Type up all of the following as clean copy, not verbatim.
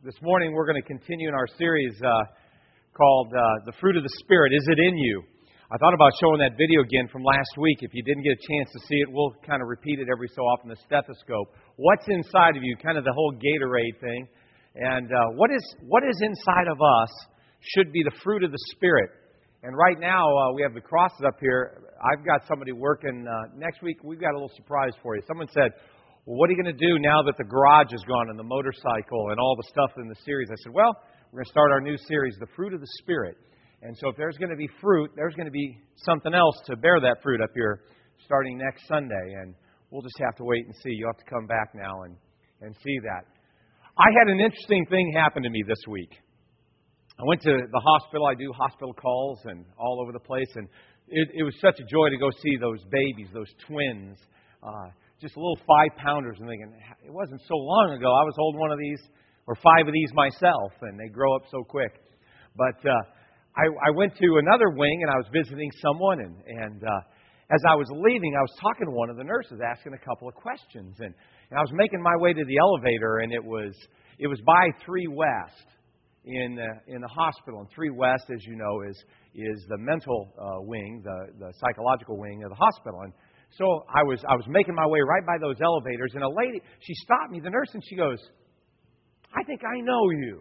This morning we're going to continue in our series called The Fruit of the Spirit. Is it in you? I thought about showing that video again from last week. If you didn't get a chance to see it, we'll kind of repeat it every so often, the stethoscope. What's inside of you? Kind of the whole Gatorade thing. And what is inside of us should be the fruit of the Spirit. And right now, we have the crosses up here. I've got somebody working. Next week, we've got a little surprise for you. Someone said, well, what are you going to do now that the garage is gone and the motorcycle and all the stuff in the series? I said, well, we're going to start our new series, The Fruit of the Spirit. And so if there's going to be fruit, there's going to be something else to bear that fruit up here starting next Sunday. And we'll just have to wait and see. You'll have to come back now and see that. I had an interesting thing happen to me this week. I went to the hospital. I do hospital calls and all over the place. And it was such a joy to go see those babies, those twins, just little 5-pounders. And thinking, it wasn't so long ago I was holding one of these or 5 of these myself, and they grow up so quick. But I went to another wing, and I was visiting someone, and as I was leaving, I was talking to one of the nurses, asking a couple of questions. And I was making my way to the elevator, and it was by 3 West in the hospital. And 3 West, as you know, is the mental wing, the psychological wing of the hospital. And so I was making my way right by those elevators, and a lady, she stopped me, the nurse, and she goes, I think I know you.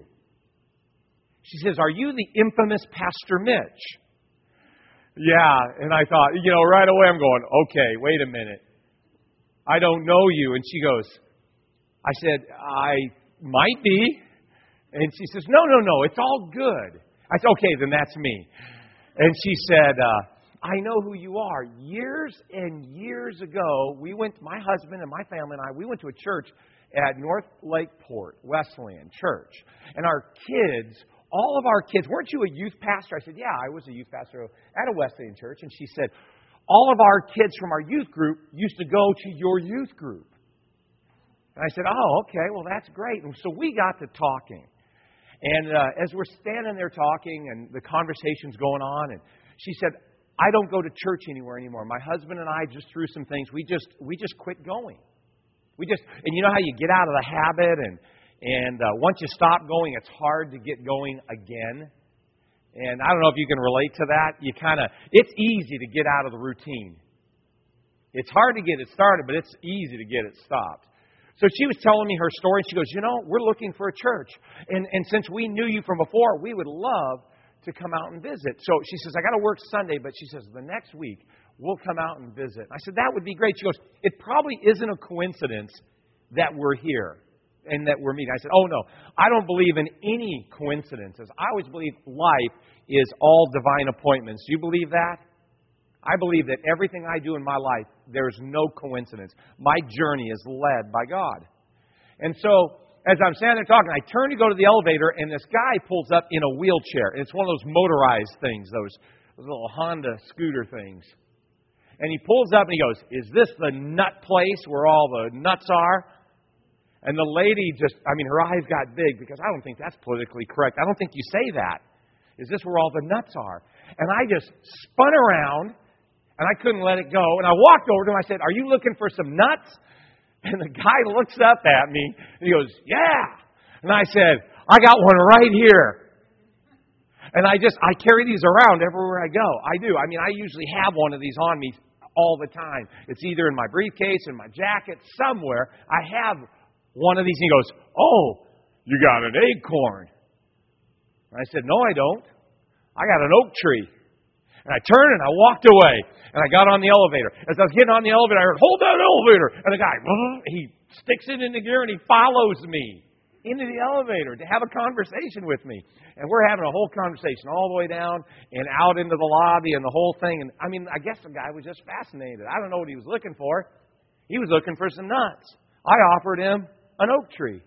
She says, are you the infamous Pastor Mitch? Yeah, and I thought, right away I'm going, okay, wait a minute. I don't know you. And she goes, I said, I might be. And she says, no, it's all good. I said, okay, then that's me. And she said, I know who you are. Years and years ago, my husband and my family and I, we went to a church at North Lakeport Wesleyan Church. And our kids, all of our kids, weren't you a youth pastor? I said, yeah, I was a youth pastor at a Wesleyan church. And she said, all of our kids from our youth group used to go to your youth group. And I said, oh, okay, well, that's great. And so we got to talking. And as we're standing there talking and the conversation's going on, and she said, I don't go to church anywhere anymore. My husband and I just through some things. We just quit going. And you know how you get out of the habit, and once you stop going, it's hard to get going again. And I don't know if you can relate to that. It's easy to get out of the routine. It's hard to get it started, but it's easy to get it stopped. So she was telling me her story. She goes, we're looking for a church. And since we knew you from before, we would love to come out and visit. So she says, I got to work Sunday, but she says, the next week, we'll come out and visit. I said, that would be great. She goes, it probably isn't a coincidence that we're here and that we're meeting. I said, oh, no, I don't believe in any coincidences. I always believe life is all divine appointments. Do you believe that? I believe that everything I do in my life, there's no coincidence. My journey is led by God. And so, as I'm standing there talking, I turn to go to the elevator, and this guy pulls up in a wheelchair. And it's one of those motorized things, those little Honda scooter things. And he pulls up and he goes, is this the nut place where all the nuts are? And the lady her eyes got big because I don't think that's politically correct. I don't think you say that. Is this where all the nuts are? And I just spun around, and I couldn't let it go. And I walked over to him. I said, are you looking for some nuts? And the guy looks up at me, and he goes, yeah. And I said, I got one right here. And I carry these around everywhere I go. I do. I usually have one of these on me all the time. It's either in my briefcase, in my jacket, somewhere. I have one of these. And he goes, oh, you got an acorn. And I said, no, I don't. I got an oak tree. And I turned and I walked away. And I got on the elevator. As I was getting on the elevator, I heard, hold that elevator. And the guy, he sticks it into gear and he follows me into the elevator to have a conversation with me. And we're having a whole conversation all the way down and out into the lobby and the whole thing. And I guess the guy was just fascinated. I don't know what he was looking for. He was looking for some nuts. I offered him an oak tree.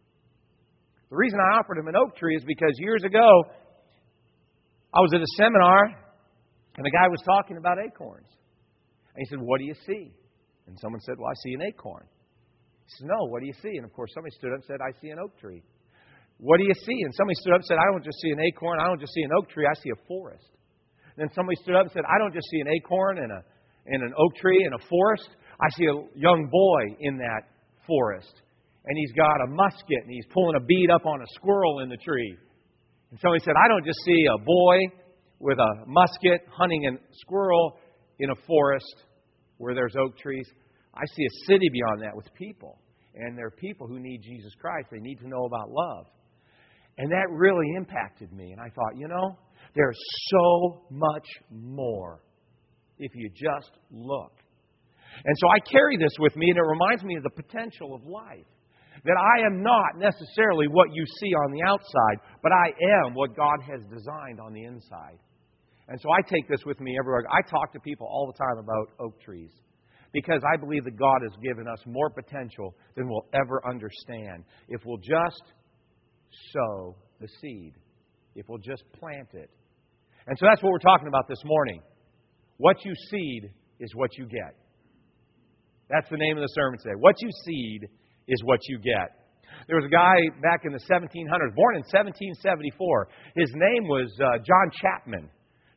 The reason I offered him an oak tree is because years ago, I was at a seminar, and the guy was talking about acorns. And he said, what do you see? And someone said, well, I see an acorn. He said, no, what do you see? And of course, somebody stood up and said, I see an oak tree. What do you see? And somebody stood up and said, I don't just see an acorn, I don't just see an oak tree, I see a forest. And then somebody stood up and said, I don't just see an acorn and an oak tree and a forest, I see a young boy in that forest. and he's got a musket, and he's pulling a bead up on a squirrel in the tree. And somebody said, I don't just see a boy with a musket hunting a squirrel in a forest where there's oak trees. I see a city beyond that with people. And there are people who need Jesus Christ. They need to know about love. And that really impacted me. And I thought, there's so much more if you just look. And so I carry this with me, and it reminds me of the potential of life. That I am not necessarily what you see on the outside, but I am what God has designed on the inside. And so I take this with me everywhere. I talk to people all the time about oak trees because I believe that God has given us more potential than we'll ever understand if we'll just sow the seed, if we'll just plant it. And so that's what we're talking about this morning. What you seed is what you get. That's the name of the sermon today. What you seed is what you get. There was a guy back in the 1700s, born in 1774. His name was John Chapman.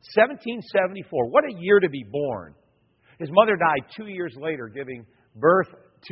1774. What a year to be born. His mother died 2 years later, giving birth to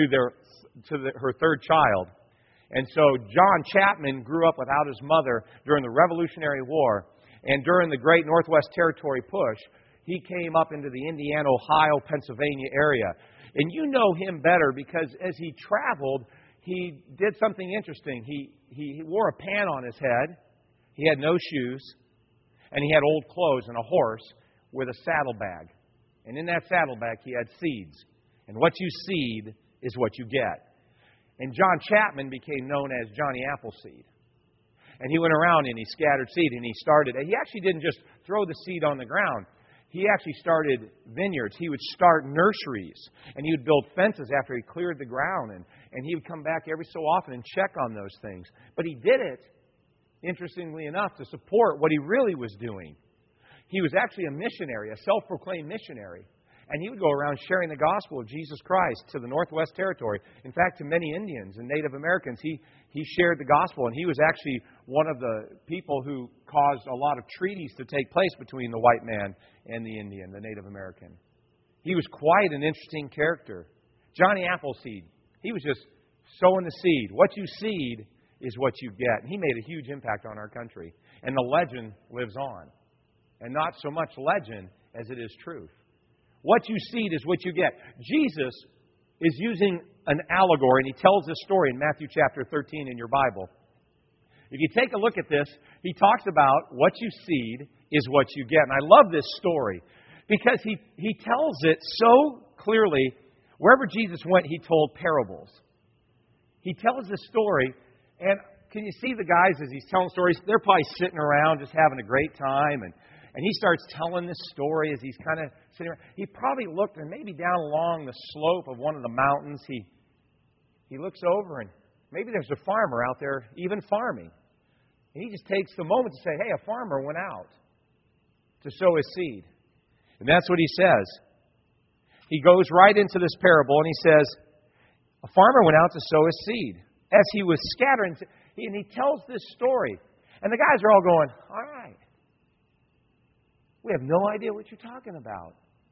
her third child. And so John Chapman grew up without his mother during the Revolutionary War. And during the Great Northwest Territory push, he came up into the Indiana, Ohio, Pennsylvania area. And you know him better because as he traveled, he did something interesting. He wore a pan on his head. He had no shoes. And he had old clothes and a horse with a saddlebag. And in that saddlebag, he had seeds. And what you seed is what you get. And John Chapman became known as Johnny Appleseed. And he went around and he scattered seed. And he actually didn't just throw the seed on the ground. He actually started vineyards. He would start nurseries. And he would build fences after he cleared the ground. And he would come back every so often and check on those things. But he did it, interestingly enough, to support what he really was doing. He was actually a missionary, a self-proclaimed missionary. And he would go around sharing the gospel of Jesus Christ to the Northwest Territory. In fact, to many Indians and Native Americans, he shared the gospel. And he was actually one of the people who caused a lot of treaties to take place between the white man and the Indian, the Native American. He was quite an interesting character. Johnny Appleseed. He was just sowing the seed. What you seed is what you get. And he made a huge impact on our country. And the legend lives on. And not so much legend as it is truth. What you seed is what you get. Jesus is using an allegory, and he tells this story in Matthew chapter 13 in your Bible. If you take a look at this, he talks about what you seed is what you get. And I love this story because he tells it so clearly. Wherever Jesus went, he told parables. He tells this story, and can you see the guys as he's telling stories? They're probably sitting around just having a great time, and he starts telling this story as he's kind of sitting around. He probably looked, and maybe down along the slope of one of the mountains, he looks over, and maybe there's a farmer out there even farming. And he just takes the moment to say, hey, a farmer went out to sow his seed. And that's what he says. He goes right into this parable, and he says, a farmer went out to sow his seed. As he was scattering, and he tells this story. And the guys are all going, all right. We have no idea what you're talking about.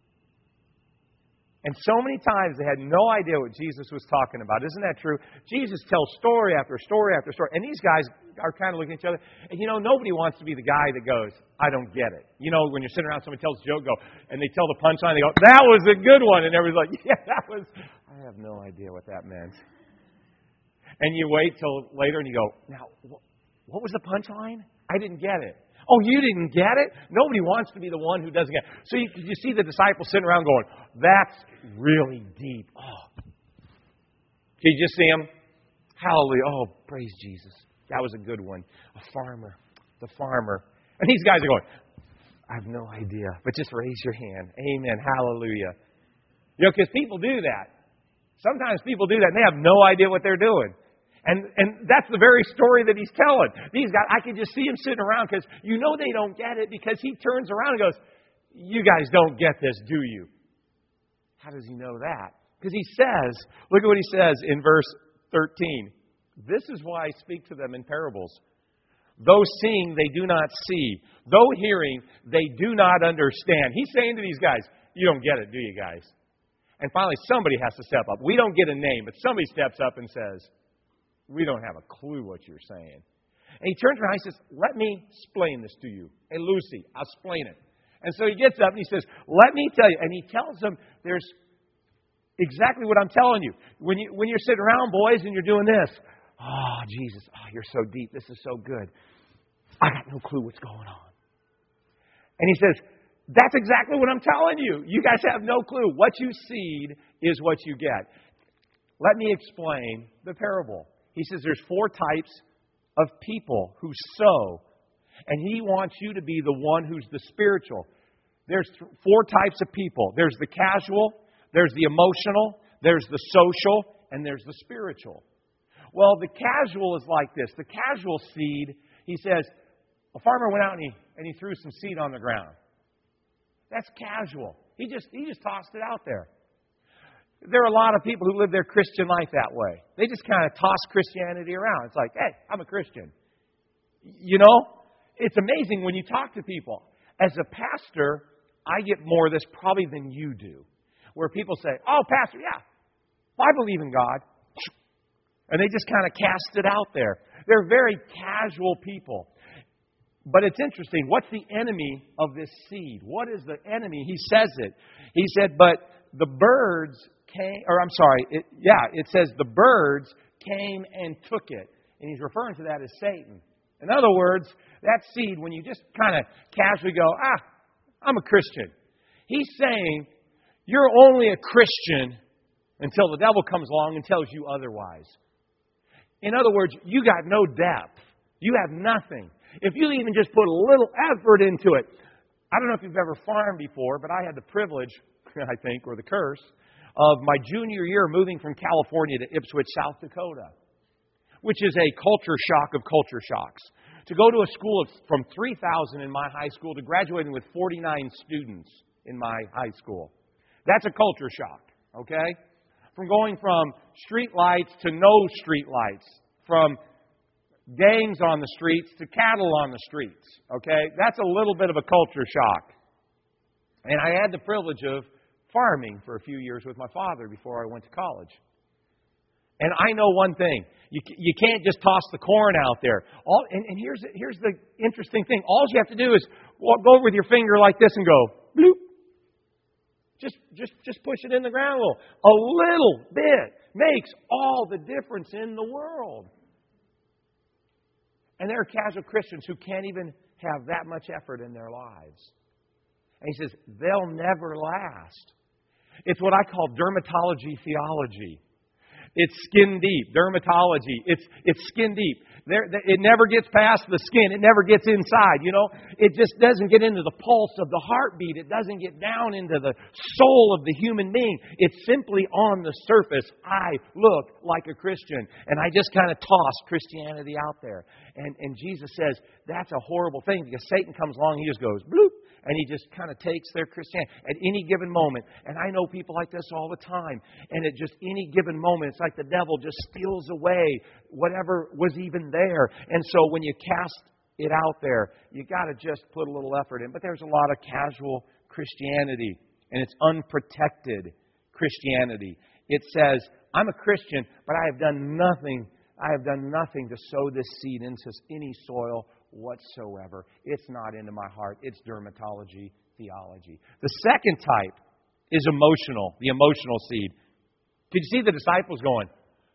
And so many times they had no idea what Jesus was talking about. Isn't that true? Jesus tells story after story after story. And these guys are kind of looking at each other. And nobody wants to be the guy that goes, I don't get it. When you're sitting around, somebody tells a joke, and they tell the punchline, they go, that was a good one. And everybody's like, yeah, that was, I have no idea what that meant. And you wait till later and you go, now, what was the punchline? I didn't get it. Oh, you didn't get it? Nobody wants to be the one who doesn't get it. So you see the disciples sitting around going, that's really deep. Oh. Can you just see them? Hallelujah. Oh, praise Jesus. That was a good one. A farmer. The farmer. And these guys are going, I have no idea. But just raise your hand. Amen. Hallelujah. Because people do that. Sometimes people do that and they have no idea what they're doing. And that's the very story that he's telling. These guys, I can just see him sitting around because they don't get it because he turns around and goes, you guys don't get this, do you? How does he know that? Because he says, look at what he says in verse 13. This is why I speak to them in parables. Though seeing, they do not see. Though hearing, they do not understand. He's saying to these guys, you don't get it, do you guys? And finally, somebody has to step up. We don't get a name, but somebody steps up and says, We don't have a clue what you're saying. And he turns around and he says, let me explain this to you. Hey, Lucy, I'll explain it. And so he gets up and he says, let me tell you. And he tells them there's exactly what I'm telling you. When you're sitting around, boys, and you're doing this, oh, Jesus, oh, you're so deep. This is so good. I got no clue what's going on. And he says, that's exactly what I'm telling you. You guys have no clue. What you seed is what you get. Let me explain the parable. He says there's 4 types of people who sow. And he wants you to be the one who's the spiritual. There's 4 types of people. There's the casual, there's the emotional, there's the social, and there's the spiritual. Well, the casual is like this. The casual seed, he says, a farmer went out and he threw some seed on the ground. That's casual. He just tossed it out there. There are a lot of people who live their Christian life that way. They just kind of toss Christianity around. It's like, hey, I'm a Christian. You know, it's amazing when you talk to people. As a pastor, I get more of this probably than you do. Where people say, oh, pastor, yeah, I believe in God. And they just kind of cast it out there. They're very casual people. But it's interesting. What's the enemy of this seed? What is the enemy? He says it. He said, but the birds came, it says the birds came and took it. And he's referring to that as Satan. In other words, that seed, when you just kind of casually go, I'm a Christian. He's saying, you're only a Christian until the devil comes along and tells you otherwise. In other words, you got no depth. You have nothing. If you even just put a little effort into it. I don't know if you've ever farmed before, but I had the privilege, I think, or the curse, of my junior year moving from California to Ipswich, South Dakota, which is a culture shock of culture shocks. To go to a school from 3,000 in my high school to graduating with 49 students in my high school. That's a culture shock, okay? From going from street lights to no street lights, from gangs on the streets to cattle on the streets, okay? That's a little bit of a culture shock. And I had the privilege of farming for a few years with my father before I went to college. And I know one thing. You can't just toss the corn out there. And here's the interesting thing. All you have to do is go with your finger like this and go, bloop. Just push it in the ground a little. A little bit makes all the difference in the world. And there are casual Christians who can't even have that much effort in their lives. And he says, they'll never last. It's what I call dermatology theology. It's skin deep. Dermatology. It's skin deep. It never gets past the skin. It never gets inside. You know, it just doesn't get into the pulse of the heartbeat. It doesn't get down into the soul of the human being. It's simply on the surface. I look like a Christian, and I just kind of toss Christianity out there. And Jesus says that's a horrible thing because Satan comes along, he just goes bloop. And he just kind of takes their Christianity at any given moment. And I know people like this all the time. And at just any given moment, it's like the devil just steals away whatever was even there. And so when you cast it out there, you got to just put a little effort in. But there's a lot of casual Christianity. And it's unprotected Christianity. It says, I'm a Christian, but I have done nothing. I have done nothing to sow this seed into any soil whatsoever. It's not into my heart. It's dermatology theology. The second type is emotional, the emotional seed. Did you see the disciples going,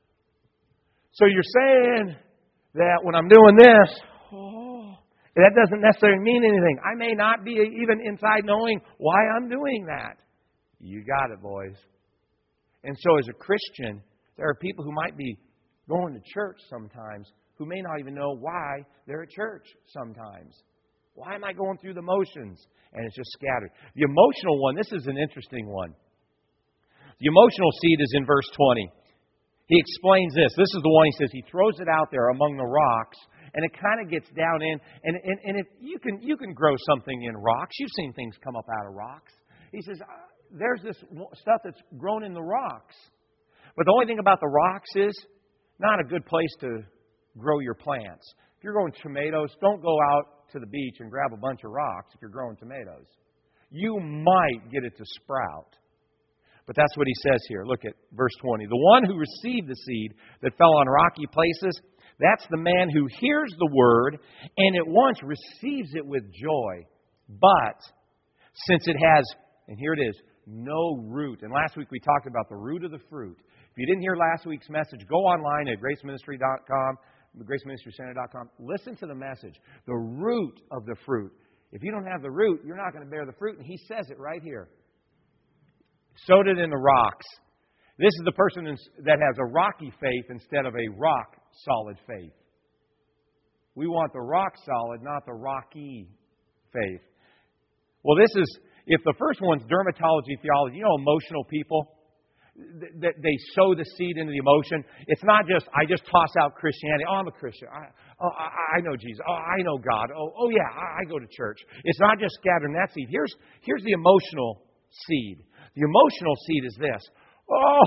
so you're saying that when I'm doing this, that doesn't necessarily mean anything. I may not be even inside knowing why I'm doing that. You got it, boys. And so as a Christian, there are people who might be going to church sometimes who may not even know why they're at church sometimes. Why am I going through the motions? And it's just scattered. The emotional one, this is an interesting one. The emotional seed is in verse 20. He explains this. This is the one, he says, he throws it out there among the rocks, and it kind of gets down in, and you can grow something in rocks. You've seen things come up out of rocks. He says, there's this stuff that's grown in the rocks. But the only thing about the rocks is not a good place to grow your plants. If you're growing tomatoes, don't go out to the beach and grab a bunch of rocks if you're growing tomatoes. You might get it to sprout. But that's what he says here. Look at verse 20. The one who received the seed that fell on rocky places, that's the man who hears the word and at once receives it with joy. But since it has, and here it is, no root. And last week we talked about the root of the fruit. If you didn't hear last week's message, go online at graceministry.com, graceministrycenter.com. Listen to the message. The root of the fruit. If you don't have the root, you're not going to bear the fruit. And he says it right here. Sowed it in the rocks. This is the person that has a rocky faith instead of a rock-solid faith. We want the rock-solid, not the rocky faith. Well, this is, if the first one's dermatology theology, you know, emotional people, they sow the seed into the emotion. It's not just, I just toss out Christianity. Oh, I'm a Christian. I know Jesus. Oh, I know God. Oh yeah, I go to church. It's not just scattering that seed. Here's the emotional seed. The emotional seed is this. Oh,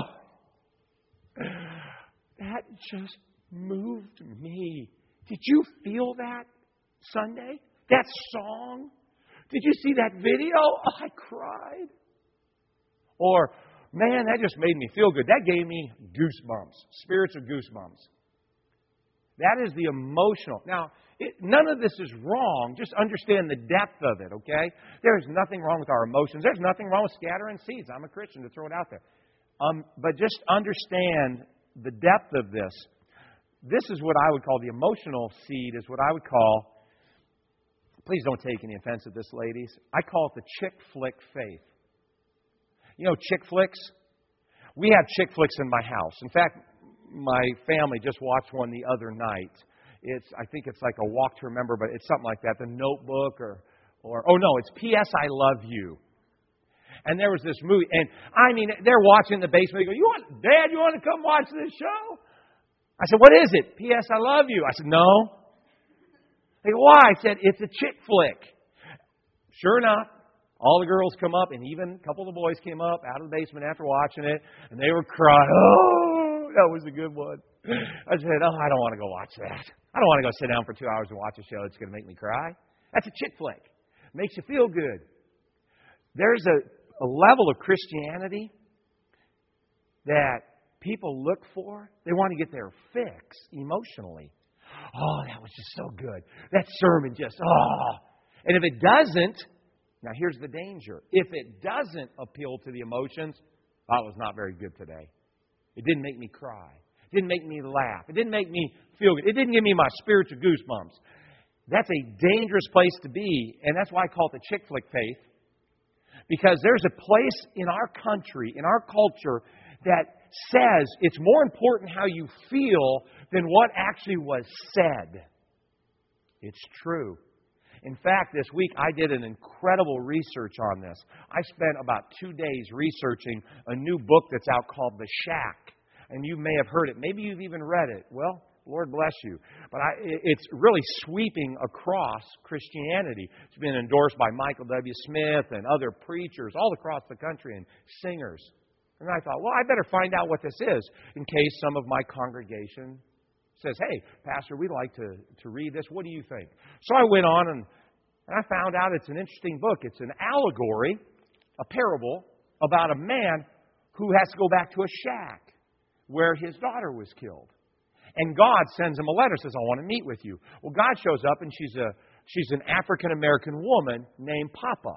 that just moved me. Did you feel that Sunday? That song? Did you see that video? Oh, I cried. Or, man, that just made me feel good. That gave me goosebumps, spiritual goosebumps. That is the emotional. Now, none of this is wrong. Just understand the depth of it, okay? There is nothing wrong with our emotions. There's nothing wrong with scattering seeds. I'm a Christian, to throw it out there. But just understand the depth of this. This is what I would call the emotional seed, is what I would call, please don't take any offense at this, ladies, I call it the chick flick faith. You know chick flicks? We have chick flicks in my house. In fact, my family just watched one the other night. I think it's like a Walk to Remember, but it's something like that. The Notebook or oh no, it's P.S. I Love You. And there was this movie, and I mean, they're watching in the basement. They go, Dad, you want to come watch this show? I said, what is it? P.S. I Love You. I said, no. They go, why? I said, it's a chick flick. Sure enough, all the girls come up, and even a couple of the boys came up out of the basement after watching it, and they were crying. Oh, that was a good one. I said, I don't want to go watch that. I don't want to go sit down for 2 hours and watch a show that's going to make me cry. That's a chick flick. Makes you feel good. There's a level of Christianity that people look for. They want to get their fix emotionally. Oh, that was just so good. That sermon just, And if it doesn't, now here's the danger. If it doesn't appeal to the emotions, that was not very good today. It didn't make me cry. It didn't make me laugh. It didn't make me feel good. It didn't give me my spiritual goosebumps. That's a dangerous place to be, and that's why I call it the chick flick faith. Because there's a place in our country, in our culture, that says it's more important how you feel than what actually was said. It's true. In fact, this week I did an incredible research on this. I spent about 2 days researching a new book that's out called The Shack. And you may have heard it. Maybe you've even read it. Well, Lord bless you. But it's really sweeping across Christianity. It's been endorsed by Michael W. Smith and other preachers all across the country and singers. And I thought, well, I better find out what this is in case some of my congregation says, hey, Pastor, we'd like to read this. What do you think? So I went on and I found out it's an interesting book. It's an allegory, a parable about a man who has to go back to a shack where his daughter was killed. And God sends him a letter, says, I want to meet with you. Well, God shows up, and she's an African-American woman named Papa.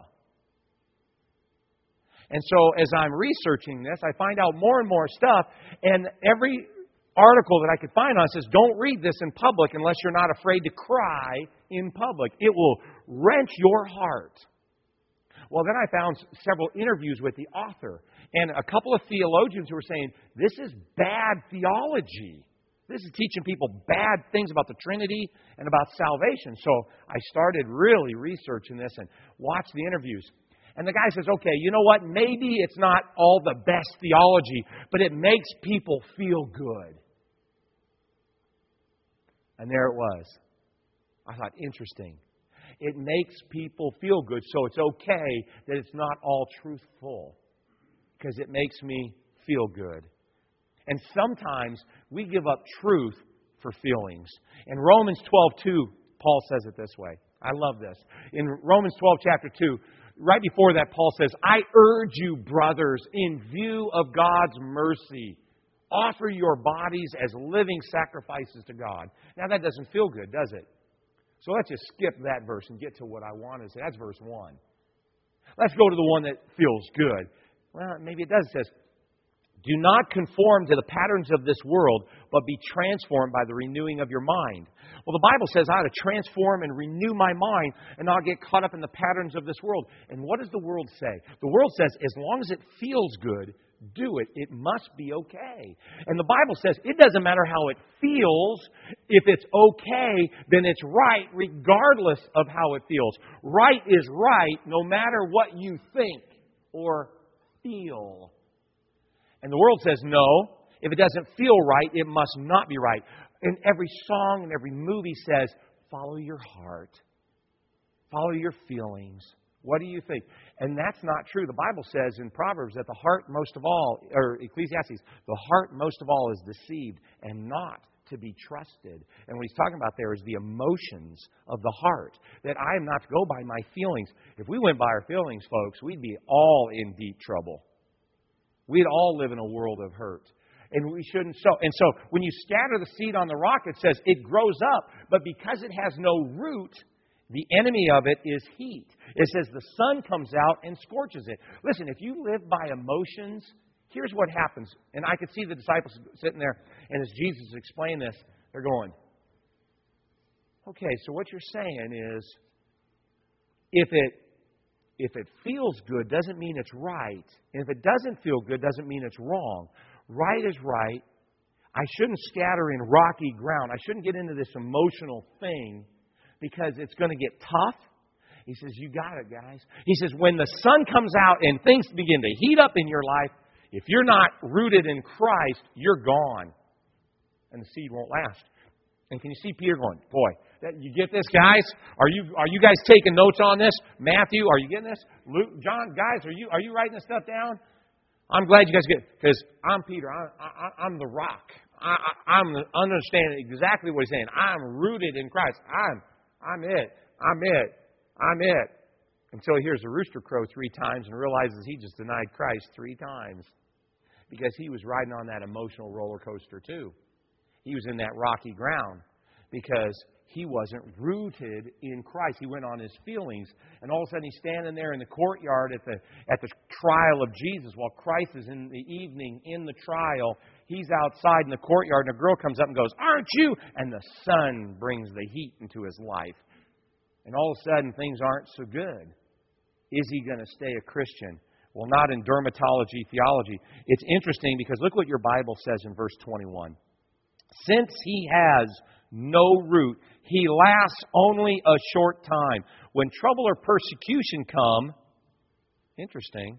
And so as I'm researching this, I find out more and more stuff, and every article that I could find on it says, don't read this in public unless you're not afraid to cry in public. It will wrench your heart. Well, then I found several interviews with the author and a couple of theologians who were saying, this is bad theology. This is teaching people bad things about the Trinity and about salvation. So I started really researching this and watched the interviews. And the guy says, okay, you know what? Maybe it's not all the best theology, but it makes people feel good. And there it was. I thought, interesting. It makes people feel good, so it's okay that it's not all truthful, because it makes me feel good. And sometimes we give up truth for feelings. In Romans 12:2, Paul says it this way. I love this. In Romans 12, chapter 2, Right before that, Paul says, I urge you, brothers, in view of God's mercy, offer your bodies as living sacrifices to God. Now, that doesn't feel good, does it? So let's just skip that verse and get to what I want to say. That's verse 1. Let's go to the one that feels good. Well, maybe it does. It says, do not conform to the patterns of this world, but be transformed by the renewing of your mind. Well, the Bible says I ought to transform and renew my mind and not get caught up in the patterns of this world. And what does the world say? The world says as long as it feels good, do it. It must be okay. And the Bible says it doesn't matter how it feels. If it's okay, then it's right regardless of how it feels. Right is right no matter what you think or feel. And the world says, no, if it doesn't feel right, it must not be right. And every song and every movie says, follow your heart. Follow your feelings. What do you think? And that's not true. The Bible says in Proverbs that the heart most of all, or Ecclesiastes, the heart most of all is deceived and not to be trusted. And what he's talking about there is the emotions of the heart. That I am not to go by my feelings. If we went by our feelings, folks, we'd be all in deep trouble. We'd all live in a world of hurt. And we shouldn't sow. And so when you scatter the seed on the rock, it says it grows up. But because it has no root, the enemy of it is heat. It says the sun comes out and scorches it. Listen, if you live by emotions, here's what happens. And I could see the disciples sitting there. And as Jesus explained this, they're going, okay, so what you're saying is if it feels good, doesn't mean it's right. And if it doesn't feel good, doesn't mean it's wrong. Right is right. I shouldn't scatter in rocky ground. I shouldn't get into this emotional thing because it's going to get tough. He says, you got it, guys. He says, when the sun comes out and things begin to heat up in your life, if you're not rooted in Christ, you're gone. And the seed won't last. And can you see Peter going, boy, you get this, guys? Are you guys taking notes on this? Matthew, are you getting this? Luke, John, guys, are you writing this stuff down? I'm glad you guys get it. Because I'm Peter. I'm the rock. I'm understanding exactly what he's saying. I'm rooted in Christ. I'm it. Until he hears the rooster crow 3 times and realizes he just denied Christ 3 times. Because he was riding on that emotional roller coaster too. He was in that rocky ground. Because he wasn't rooted in Christ. He went on his feelings. And all of a sudden he's standing there in the courtyard at the trial of Jesus while Christ is in the evening in the trial. He's outside in the courtyard and a girl comes up and goes, aren't you? And the sun brings the heat into his life. And all of a sudden things aren't so good. Is he going to stay a Christian? Well, not in dermatology theology. It's interesting because look what your Bible says in verse 21. Since he has no root, he lasts only a short time. When trouble or persecution come, interesting,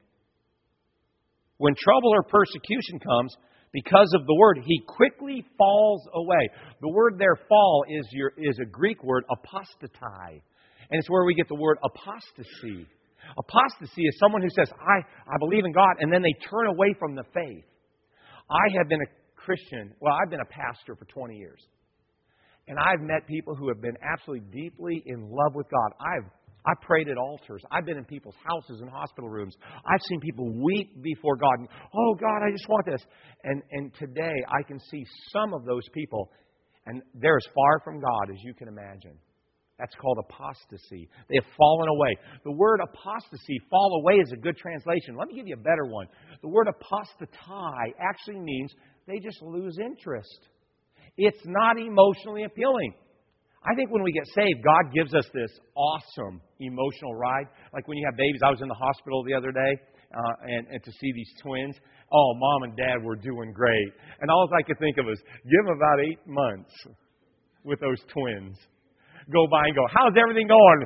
when trouble or persecution comes, because of the word, he quickly falls away. The word there, fall, is a Greek word, apostatai. And it's where we get the word apostasy. Apostasy is someone who says, I believe in God, and then they turn away from the faith. I have been a Christian, I've been a pastor for 20 years. And I've met people who have been absolutely deeply in love with God. I've prayed at altars. I've been in people's houses and hospital rooms. I've seen people weep before God. And, oh, God, I just want this. And today I can see some of those people, and they're as far from God as you can imagine. That's called apostasy. They have fallen away. The word apostasy, fall away, is a good translation. Let me give you a better one. The word apostatai actually means they just lose interest. It's not emotionally appealing. I think when we get saved, God gives us this awesome emotional ride. Like when you have babies. I was in the hospital the other day and to see these twins. Oh, Mom and Dad were doing great. And all I could think of was, give them about 8 months with those twins. Go by and go, how's everything going?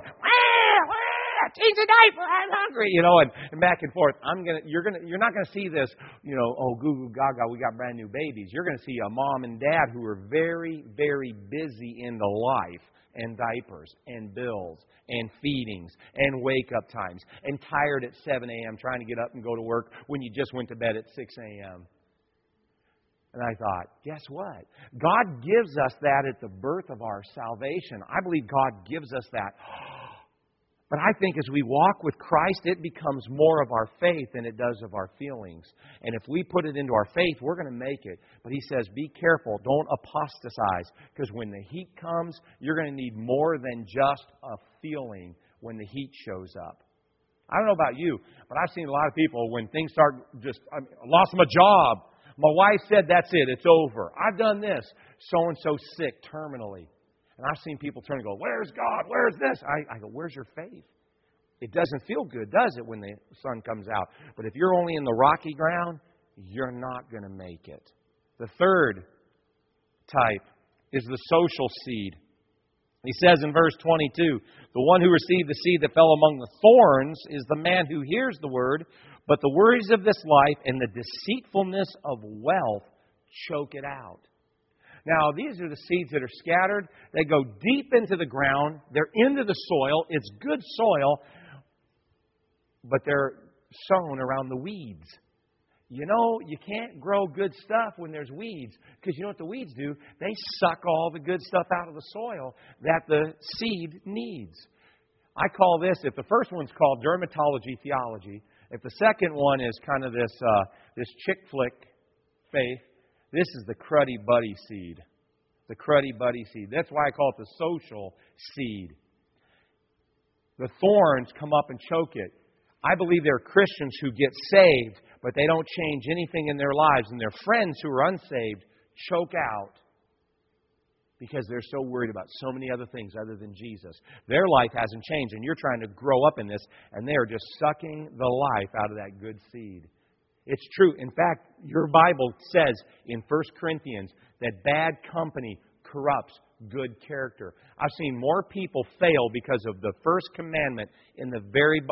Change the diaper, I'm hungry, and back and forth. You're not gonna see this, oh, goo goo gaga, we got brand new babies. You're gonna see a mom and dad who are very, very busy in the life and diapers and bills and feedings and wake up times and tired at 7 a.m. trying to get up and go to work when you just went to bed at 6 a.m. And I thought, guess what? God gives us that at the birth of our salvation. I believe God gives us that. But I think as we walk with Christ, it becomes more of our faith than it does of our feelings. And if we put it into our faith, we're going to make it. But He says, be careful. Don't apostatize. Because when the heat comes, you're going to need more than just a feeling when the heat shows up. I don't know about you, but I've seen a lot of people when things start I lost my job. My wife said, that's it. It's over. I've done this. So-and-so sick terminally. And I've seen people turn and go, where's God? Where's this? I go, where's your faith? It doesn't feel good, does it, when the sun comes out? But if you're only in the rocky ground, you're not going to make it. The third type is the social seed. He says in verse 22, the one who received the seed that fell among the thorns is the man who hears the word, but the worries of this life and the deceitfulness of wealth choke it out. Now, these are the seeds that are scattered. They go deep into the ground. They're into the soil. It's good soil, but they're sown around the weeds. You know, you can't grow good stuff when there's weeds, because you know what the weeds do? They suck all the good stuff out of the soil that the seed needs. I call this, if the first one's called dermatology theology, if the second one is kind of this chick flick faith, this is the cruddy buddy seed. The cruddy buddy seed. That's why I call it the social seed. The thorns come up and choke it. I believe there are Christians who get saved, but they don't change anything in their lives. And their friends who are unsaved choke out because they're so worried about so many other things other than Jesus. Their life hasn't changed, and you're trying to grow up in this, and they are just sucking the life out of that good seed. It's true. In fact, your Bible says in 1 Corinthians that bad company corrupts good character. I've seen more people fail because of the first commandment in the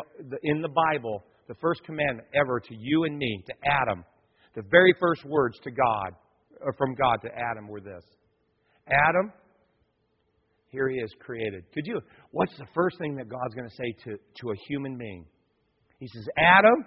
Bible, the first commandment ever to you and me, to Adam. The very first words to God, or from God to Adam, were this: Adam, here he is created. What's the first thing that God's going to say to a human being? He says, Adam,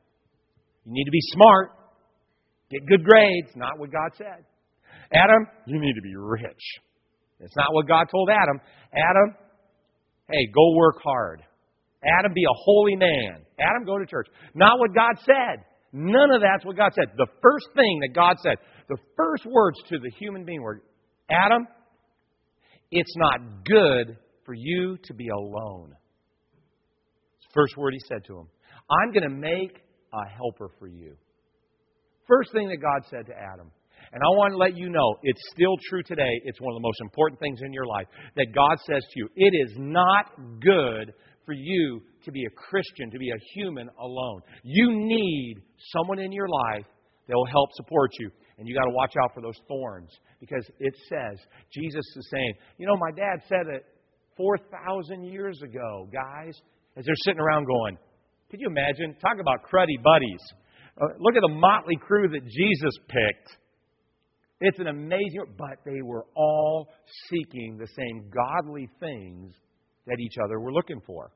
you need to be smart. Get good grades. Not what God said. Adam, you need to be rich. It's not what God told Adam. Adam, hey, go work hard. Adam, be a holy man. Adam, go to church. Not what God said. None of that's what God said. The first thing that God said, the first words to the human being were, Adam, it's not good for you to be alone. It's the first word He said to him. I'm going to make a helper for you. First thing that God said to Adam. And I want to let you know, it's still true today. It's one of the most important things in your life that God says to you. It is not good for you to be a Christian, to be a human alone. You need someone in your life that will help support you. And you got to watch out for those thorns. Because it says, Jesus is saying, you know, my dad said it 4,000 years ago, guys, as they're sitting around going, could you imagine? Talk about cruddy buddies. Look at the motley crew that Jesus picked. It's an amazing, but they were all seeking the same godly things that each other were looking for.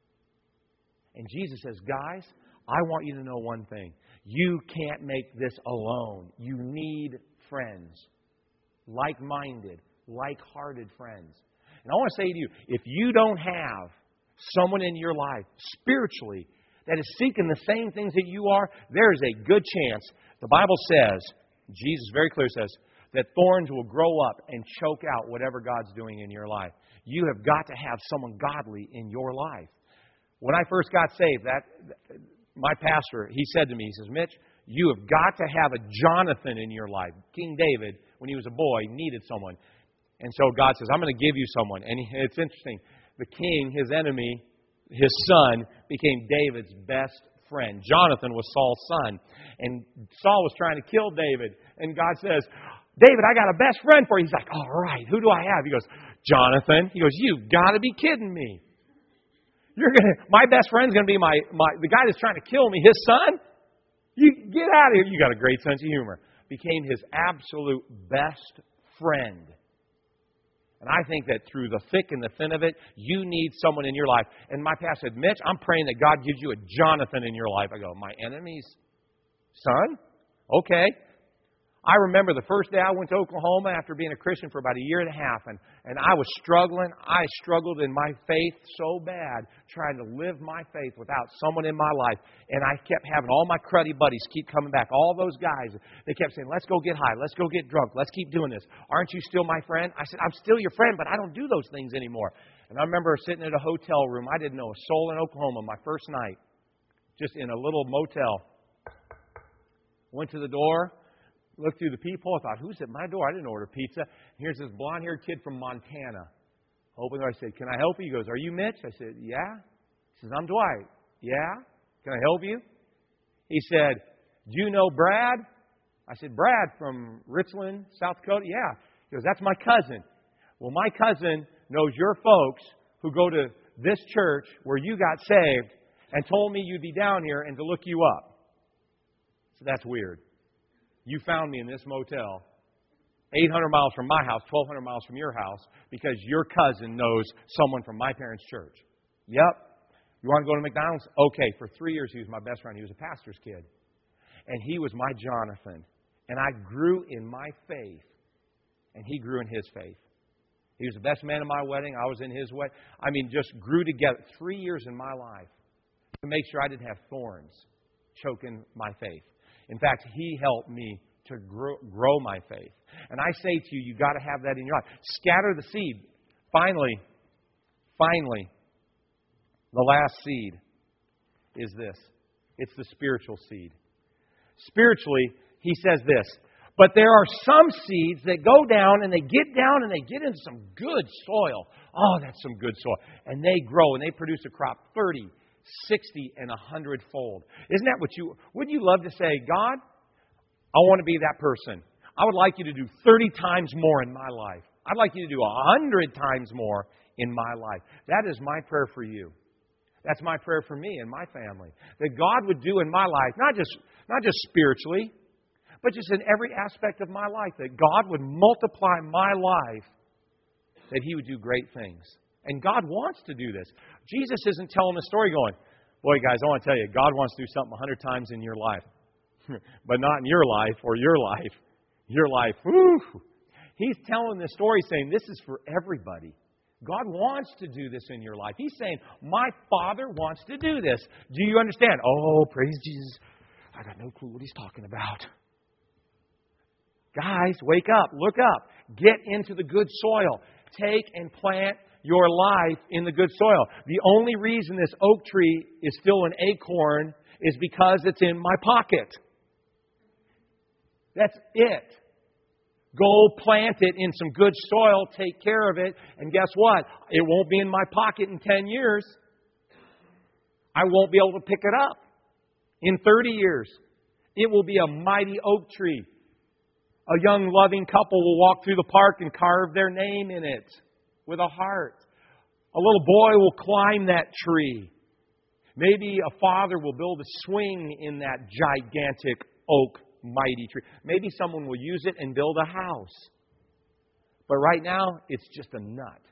And Jesus says, guys, I want you to know one thing. You can't make this alone. You need friends. Like-minded, like-hearted friends. And I want to say to you, if you don't have someone in your life, spiritually, that is seeking the same things that you are, there is a good chance. The Bible says, Jesus very clearly says, that thorns will grow up and choke out whatever God's doing in your life. You have got to have someone godly in your life. When I first got saved, my pastor, he said to me, he says, Mitch, you have got to have a Jonathan in your life. King David, when he was a boy, needed someone. And so God says, I'm going to give you someone. And it's interesting. The king, his enemy, his son, became David's best friend. Jonathan was Saul's son. And Saul was trying to kill David. And God says, David, I got a best friend for you. He's like, all right, who do I have? He goes, Jonathan. He goes, you've got to be kidding me. My best friend's going to be the guy that's trying to kill me, his son? You get out of here. You got a great sense of humor. Became his absolute best friend. And I think that through the thick and the thin of it, you need someone in your life. And my pastor said, Mitch, I'm praying that God gives you a Jonathan in your life. I go, my enemy's son? Okay. I remember the first day I went to Oklahoma after being a Christian for about a year and a half, and I was struggling. I struggled in my faith so bad, trying to live my faith without someone in my life. And I kept having all my cruddy buddies keep coming back, all those guys. They kept saying, let's go get high, let's go get drunk, let's keep doing this. Aren't you still my friend? I said, I'm still your friend, but I don't do those things anymore. And I remember sitting in a hotel room. I didn't know a soul in Oklahoma my first night, just in a little motel. Went to the door. Looked through the peephole. I thought, who's at my door? I didn't order pizza. Here's this blonde-haired kid from Montana. Opened the door. I said, can I help you? He goes, are you Mitch? I said, yeah. He says, I'm Dwight. Yeah. Can I help you? He said, do you know Brad? I said, Brad from Richland, South Dakota? Yeah. He goes, that's my cousin. Well, my cousin knows your folks who go to this church where you got saved and told me you'd be down here and to look you up. So that's weird. You found me in this motel, 800 miles from my house, 1,200 miles from your house, because your cousin knows someone from my parents' church. Yep. You want to go to McDonald's? Okay. For 3 years, he was my best friend. He was a pastor's kid. And he was my Jonathan. And I grew in my faith, and he grew in his faith. He was the best man in my wedding. I was in his wedding. I mean, just grew together. 3 years in my life to make sure I didn't have thorns choking my faith. In fact, he helped me to grow my faith. And I say to you, you've got to have that in your life. Scatter the seed. Finally, the last seed is this. It's the spiritual seed. Spiritually, he says this. But there are some seeds that go down and they get down and they get into some good soil. Oh, that's some good soil. And they grow and they produce a crop 30, 60, and 100-fold. Isn't that what wouldn't you love to say, God, I want to be that person. I would like you to do 30 times more in my life. I'd like you to do 100 times more in my life. That is my prayer for you. That's my prayer for me and my family. That God would do in my life, not just spiritually, but just in every aspect of my life. That God would multiply my life. That He would do great things. And God wants to do this. Jesus isn't telling a story going, boy, guys, I want to tell you, God wants to do something 100 times in your life. But not in your life or your life. Your life, whew. He's telling the story saying this is for everybody. God wants to do this in your life. He's saying, my Father wants to do this. Do you understand? Oh, praise Jesus. I got no clue what He's talking about. Guys, wake up. Look up. Get into the good soil. Take and plant your life in the good soil. The only reason this oak tree is still an acorn is because it's in my pocket. That's it. Go plant it in some good soil, take care of it, and guess what? It won't be in my pocket in 10 years. I won't be able to pick it up. In 30 years, it will be a mighty oak tree. A young, loving couple will walk through the park and carve their name in it with a heart. A little boy will climb that tree. Maybe a father will build a swing in that gigantic oak mighty tree. Maybe someone will use it and build a house. But right now, it's just a nut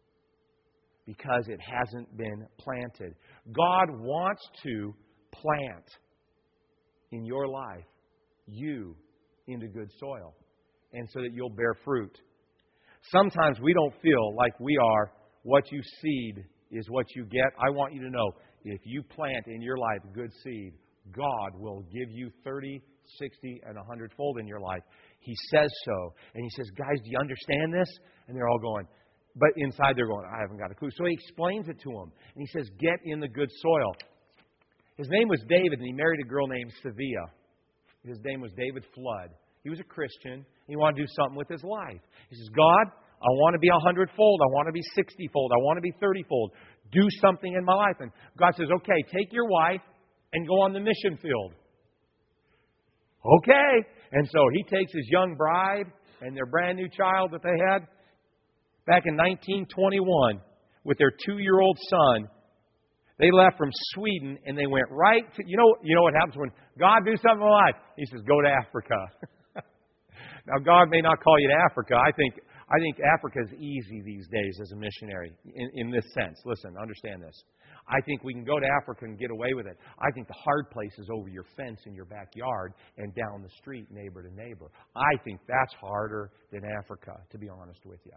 because it hasn't been planted. God wants to plant in your life you into good soil and so that you'll bear fruit. Sometimes we don't feel like we are what you seed is what you get. I want you to know, if you plant in your life good seed, God will give you 30, 60, and 100-fold in your life. He says so. And He says, guys, do you understand this? And they're all going, but inside they're going, I haven't got a clue. So He explains it to them. And He says, get in the good soil. His name was David, and he married a girl named Sevilla. His name was David Flood. He was a Christian. He wanted to do something with his life. He says, God, I want to be 100-fold. I want to be 60-fold. I want to be 30-fold. Do something in my life. And God says, okay, take your wife and go on the mission field. Okay. And so He takes his young bride and their brand new child that they had back in 1921 with their 2-year-old son. They left from Sweden and they went right to, you know what happens when God do something in my life? He says, go to Africa. Now, God may not call you to Africa. I think I think Africa is easy these days as a missionary in this sense. Listen, understand this. I think we can go to Africa and get away with it. I think the hard place is over your fence in your backyard and down the street, neighbor to neighbor. I think that's harder than Africa, to be honest with you.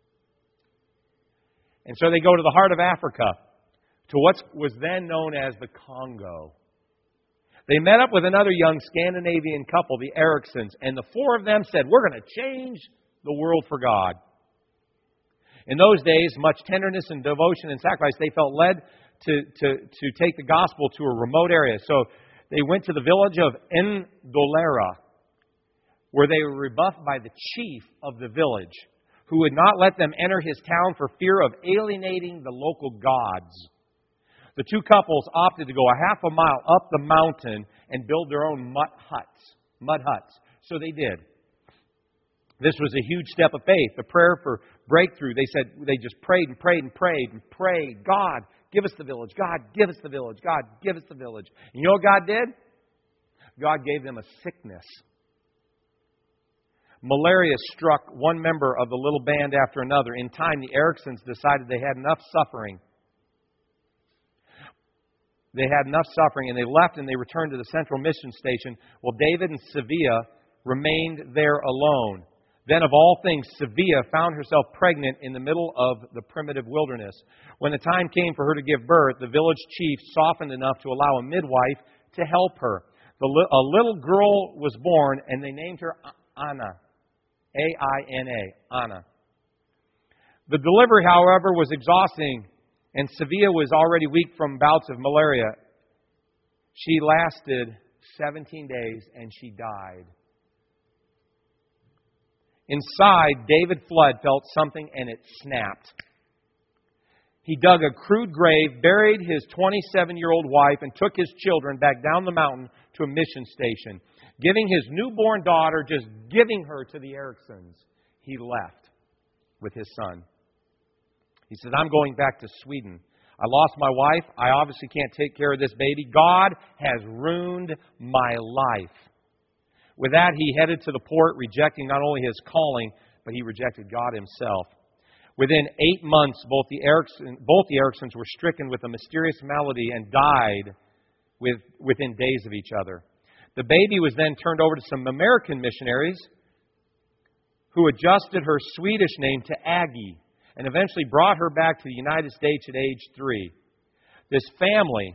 And so they go to the heart of Africa, to what was then known as the Congo. They met up with another young Scandinavian couple, the Ericsons, and the four of them said, we're going to change the world for God. In those days, much tenderness and devotion and sacrifice, they felt led to take the gospel to a remote area. So they went to the village of Ndolera, where they were rebuffed by the chief of the village, who would not let them enter his town for fear of alienating the local gods. The two couples opted to go a half a mile up the mountain and build their own mud huts. So they did. This was a huge step of faith, the prayer for breakthrough. They said they just prayed and prayed and prayed and prayed. God, give us the village. God, give us the village. God, give us the village. And you know what God did? God gave them a sickness. Malaria struck one member of the little band after another. In time, the Ericsons decided they had enough suffering. They had enough suffering, and they left and they returned to the central mission station. Well, David and Sevilla remained there alone. Then, of all things, Sevilla found herself pregnant in the middle of the primitive wilderness. When the time came for her to give birth, the village chief softened enough to allow a midwife to help her. A little girl was born, and they named her Anna. A-I-N-A, Anna. The delivery, however, was exhausting, and Sevilla was already weak from bouts of malaria. She lasted 17 days, and she died. Inside, David Flood felt something, and it snapped. He dug a crude grave, buried his 27-year-old wife, and took his children back down the mountain to a mission station. Giving his newborn daughter, just giving her to the Ericsons, he left with his son. He said, I'm going back to Sweden. I lost my wife. I obviously can't take care of this baby. God has ruined my life. With that, he headed to the port, rejecting not only his calling, but he rejected God himself. Within 8 months, both the Ericsons were stricken with a mysterious malady and died within days of each other. The baby was then turned over to some American missionaries who adjusted her Swedish name to Aggie and eventually brought her back to the United States at age 3. This family,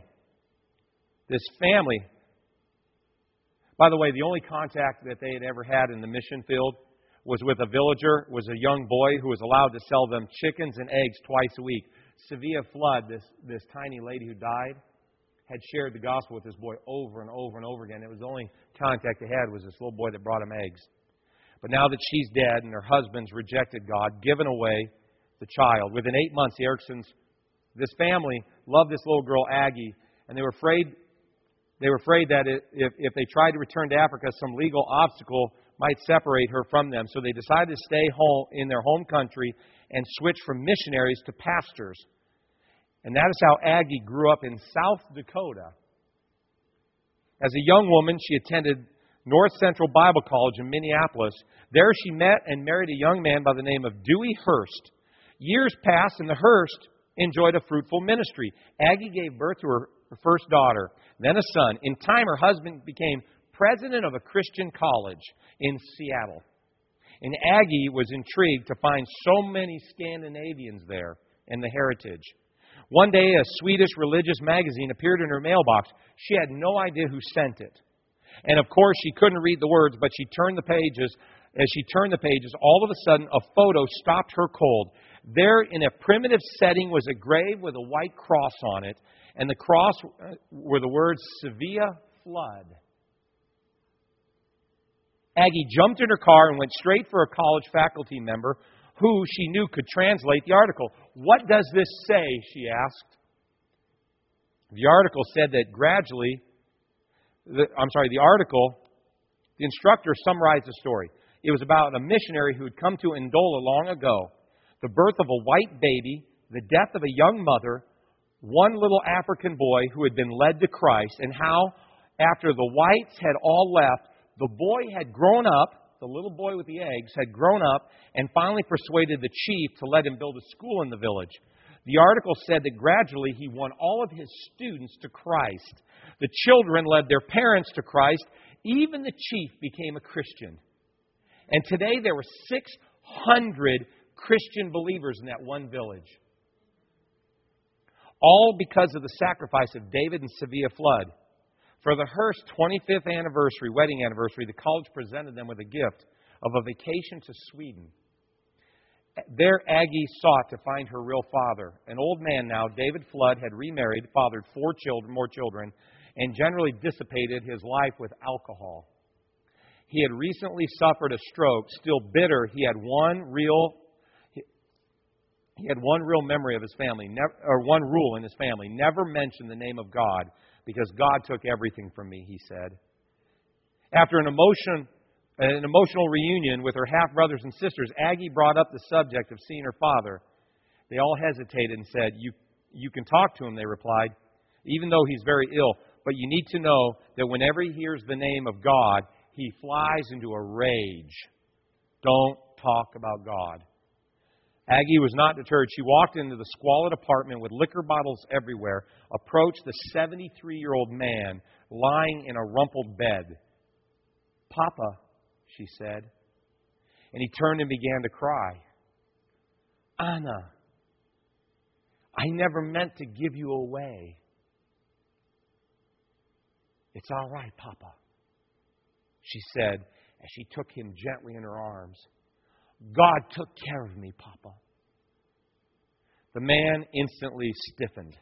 by the way, the only contact that they had ever had in the mission field was with a villager, was a young boy who was allowed to sell them chickens and eggs twice a week. Sevilla Flood, this tiny lady who died, had shared the gospel with this boy over and over and over again. It was the only contact they had was this little boy that brought him eggs. But now that she's dead and her husband's rejected God, given away the child. Within 8 months, the Ericsons, this family, loved this little girl, Aggie, and they were afraid that if they tried to return to Africa, some legal obstacle might separate her from them. So they decided to stay home in their home country and switch from missionaries to pastors. And that is how Aggie grew up in South Dakota. As a young woman, she attended North Central Bible College in Minneapolis. There she met and married a young man by the name of Dewey Hurst. Years passed, and the Hurst enjoyed a fruitful ministry. Aggie gave birth to her first daughter, then a son. In time, her husband became president of a Christian college in Seattle. And Aggie was intrigued to find so many Scandinavians there and the heritage. One day, a Swedish religious magazine appeared in her mailbox. She had no idea who sent it. And of course, she couldn't read the words, but she turned the pages. As she turned the pages, all of a sudden, a photo stopped her cold. There, in a primitive setting, was a grave with a white cross on it, and the cross were the words, Sevilla Flood. Aggie jumped in her car and went straight for a college faculty member who she knew could translate the article. What does this say, she asked. The article said that the instructor summarized the story. It was about a missionary who had come to Ndola long ago, the birth of a white baby, the death of a young mother, one little African boy who had been led to Christ, and how, after the whites had all left, the boy had grown up, the little boy with the eggs had grown up and finally persuaded the chief to let him build a school in the village. The article said that gradually he won all of his students to Christ. The children led their parents to Christ. Even the chief became a Christian. And today there were 600 Christian believers in that one village. All because of the sacrifice of David and Sevilla Flood. For the Hearst 25th wedding anniversary, the college presented them with a gift of a vacation to Sweden. There, Aggie sought to find her real father. An old man now, David Flood, had remarried, fathered more children, and generally dissipated his life with alcohol. He had recently suffered a stroke. Still bitter, he had one real memory of his family, one rule in his family: never mention the name of God, because God took everything from me, he said. After an emotional reunion with her half-brothers and sisters, Aggie brought up the subject of seeing her father. They all hesitated and said, You can talk to him, they replied, even though he's very ill. But you need to know that whenever he hears the name of God, he flies into a rage. Don't talk about God. Aggie was not deterred. She walked into the squalid apartment with liquor bottles everywhere, approached the 73-year-old man lying in a rumpled bed. Papa, she said. And he turned and began to cry. Anna, I never meant to give you away. It's all right, Papa, she said as she took him gently in her arms. God took care of me, Papa. The man instantly stiffened.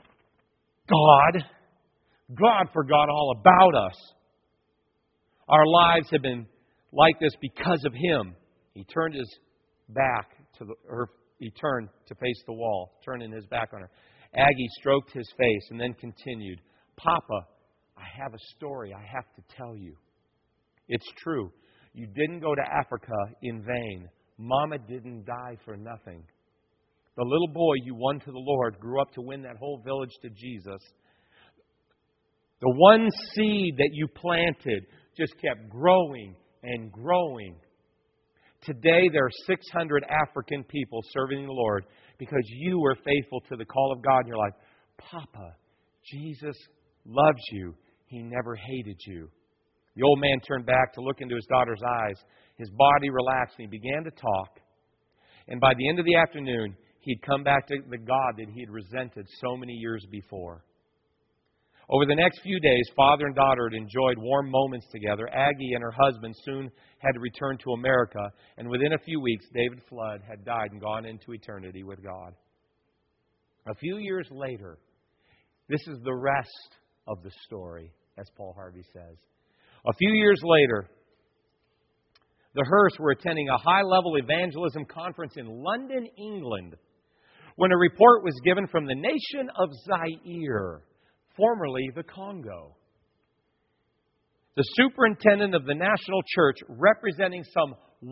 God forgot all about us. Our lives have been like this because of him. He turned his back he turned to face the wall, turning his back on her. Aggie stroked his face and then continued, Papa, I have a story I have to tell you. It's true. You didn't go to Africa in vain. Mama didn't die for nothing. The little boy you won to the Lord grew up to win that whole village to Jesus. The one seed that you planted just kept growing and growing. Today there are 600 African people serving the Lord because you were faithful to the call of God in your life. Papa, Jesus loves you. He never hated you. The old man turned back to look into his daughter's eyes. His body relaxed and he began to talk. And by the end of the afternoon, he'd come back to the God that he had resented so many years before. Over the next few days, father and daughter had enjoyed warm moments together. Aggie and her husband soon had to return to America, and within a few weeks, David Flood had died and gone into eternity with God. A few years later, this is the rest of the story, as Paul Harvey says. A few years later, the Hearsts were attending a high-level evangelism conference in London, England, when a report was given from the nation of Zaire, formerly the Congo. The superintendent of the national church, representing some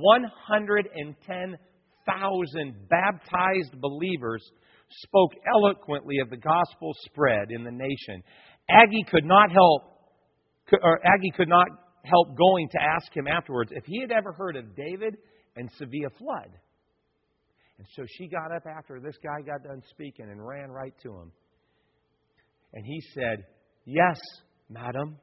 110,000 baptized believers, spoke eloquently of the gospel spread in the nation. Aggie could not help going to ask him afterwards if he had ever heard of David and Sevilla Flood. And so she got up after this guy got done speaking and ran right to him. And he said, Yes, madam.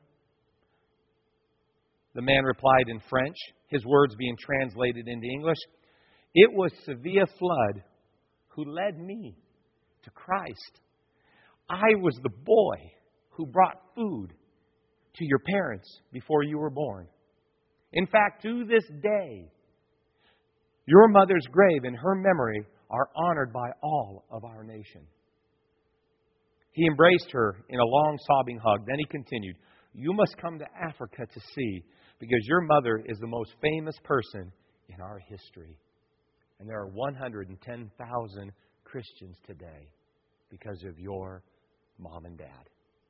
The man replied in French, his words being translated into English. It was Sevilla Flood who led me to Christ. I was the boy who brought food to your parents before you were born. In fact, to this day, your mother's grave and her memory are honored by all of our nation. He embraced her in a long sobbing hug. Then he continued, You must come to Africa to see, because your mother is the most famous person in our history. And there are 110,000 Christians today because of your mom and dad.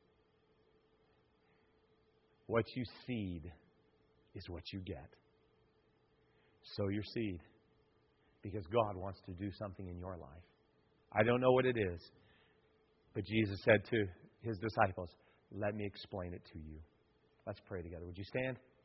What you seed is what you get. Sow your seed, because God wants to do something in your life. I don't know what it is, but Jesus said to his disciples, Let me explain it to you. Let's pray together. Would you stand?